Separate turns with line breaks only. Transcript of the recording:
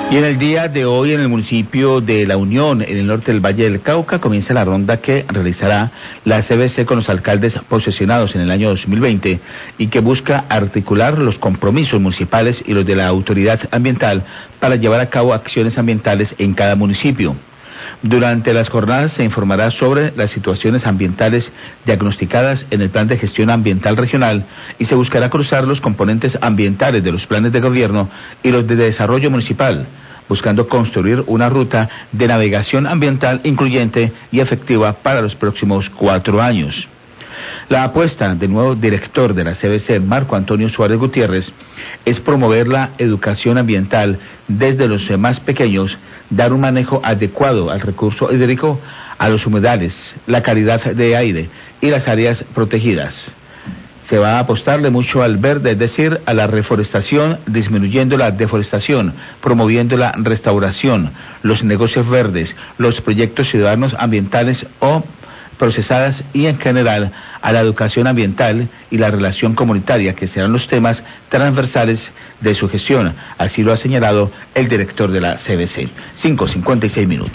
Y en el día de hoy, en el municipio de La Unión, en el norte del Valle del Cauca, comienza la ronda que realizará la CBC con los alcaldes posesionados en el año 2020 y que busca articular los compromisos municipales y los de la autoridad ambiental para llevar a cabo acciones ambientales en cada municipio. Durante las jornadas se informará sobre las situaciones ambientales diagnosticadas en el Plan de Gestión Ambiental Regional y se buscará cruzar los componentes ambientales de los planes de gobierno y los de desarrollo municipal, buscando construir una ruta de navegación ambiental incluyente y efectiva para los próximos 4 años. La apuesta del nuevo director de la CBC, Marco Antonio Suárez Gutiérrez, es promover la educación ambiental desde los más pequeños, dar un manejo adecuado al recurso hídrico, a los humedales, la calidad de aire y las áreas protegidas. Se va a apostarle mucho al verde, es decir, a la reforestación, disminuyendo la deforestación, promoviendo la restauración, los negocios verdes, los proyectos ciudadanos ambientales o procesadas y en general a la educación ambiental y la relación comunitaria, que serán los temas transversales de su gestión. Así lo ha señalado el director de la CBC. 5:56 minutos.